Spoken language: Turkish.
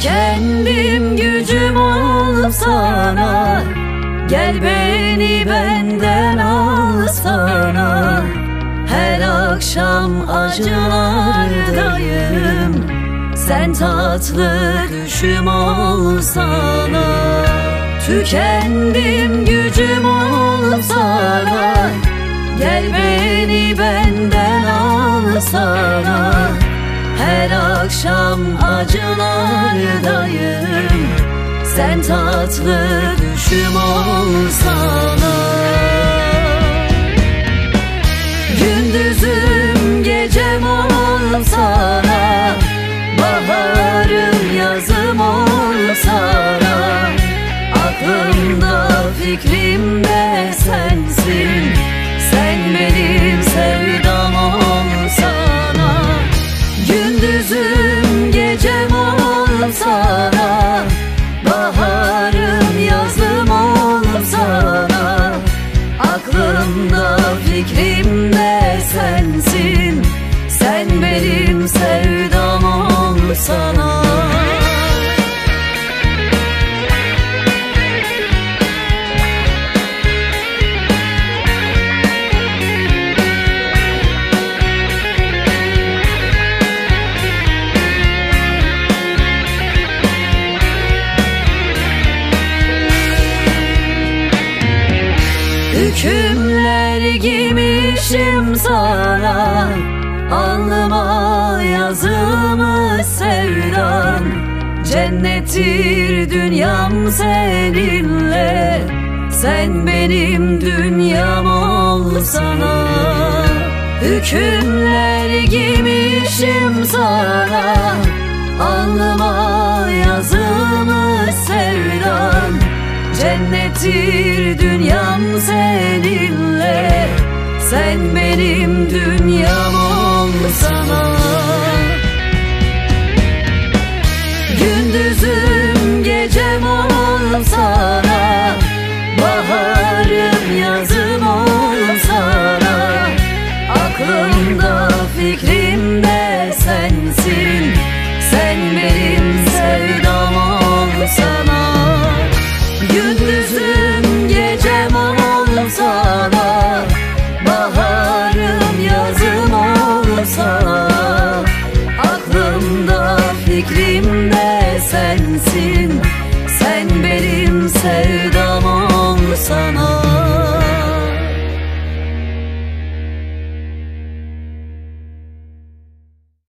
Tükendim gücüm olup sana, gel beni benden al sana. Her akşam acılardayım, sen tatlı düşüm olsana. Tükendim gücüm olup sana, gel beni benden al sana. Her akşam acılardayım, sen tatlı düşüm olsana. Gündüzüm gecem ol sana, baharım yazım ol sana. Aklımda fikrimde sensin, sen benim sevdam ol sana. Gündüzüm gecem ol sana, baharım yazım ol sana. Aklımda fikrimde sensin, sen benim sevdam ol sana. Hükümler giymişim sana, alnıma yazılmış sevdan. Cennettir dünyam seninle, sen benim dünyam ol sana. Hükümler giymişim sana, alnıma yazılmış sevdan. Cennettir dünyam seninle, sen benim dünyam ol sana. Gündüzüm gecem ol sana, baharım yazım ol sana. Aklımda fikrimde sensin, sen benim sevdam ol sana. Gündüzüm gecem ol sana, baharım yazım ol sana. Aklımda fikrimde sensin, sen benim sevdam ol sana.